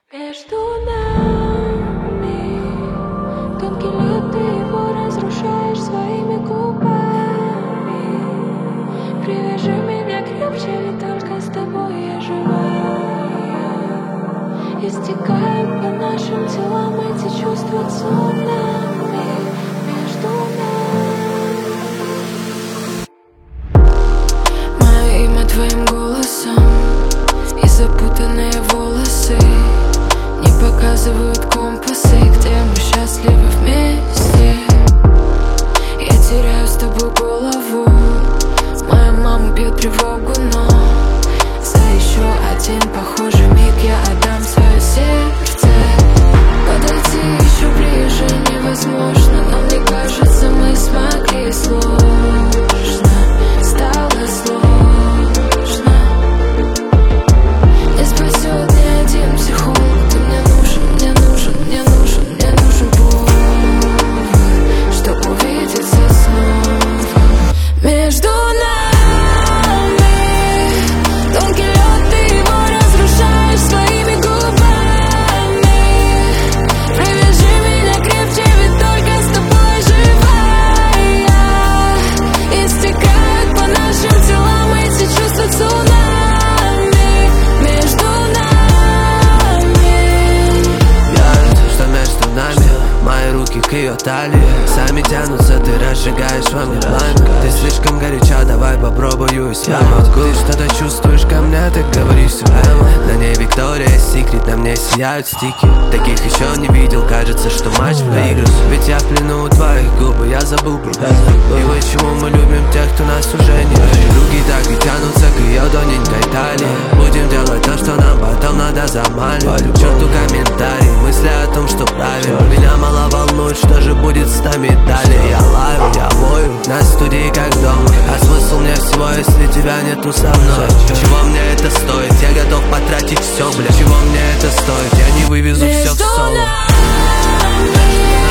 Между нами тонкий лед, ты его разрушаешь своими губами. Привяжи меня крепче, ведь только с тобой я живая. Истекают по нашим телам эти чувства цунами. Между нами мое имя твоим голосом и запутанные волосы не показывают компасы, где мы счастливы вместе. Я теряю с тобой голову. Моя мама бьет тревогу, но за еще один похожий миг я отдам свое сердце. Подойти еще ближе невозможно, но мне кажется, мы смогли. Сложно, стало сложно. Не спасет ни один психолог. Ты мне нужен, мне нужен, мне нужен, мне нужен повод, чтоб увидеться снова. Между нами тонкий лед, ты его разрушаешь своими губами. Привяжи меня крепче, ведь только с тобой живая. Истекают по нашим телам эти чувства цунами. Между нами что между нами мои руки к ее талии сами тянутся, ты разжигаешь во мне пламя. Ты слишком горяча, давай попробую я могу. Ты что-то чувствуешь ко мне, ты говоришь все прямо. На ней Виктория Секрет, на мне сияют стики. Таких еще не видел, кажется, что матч проигран. Ведь я в плену у твоих губ, и я забыл про тебя. И почему мы любим тех, кто нас уже не любит. Руки так и тянутся к ее тоненькой талии. Будем делать то, что нам потом надо замаливать. К черту комментарии, мысли о том, что правильно. Меня мало волнует, что же будет с нами далее. Я лаю, я вою, на студии как дома. А смысл мне всего, если тебя нету со мной? Чего мне это стоит? Я готов потратить все, бля. Чего мне это стоит? Я не вывезу все в соло.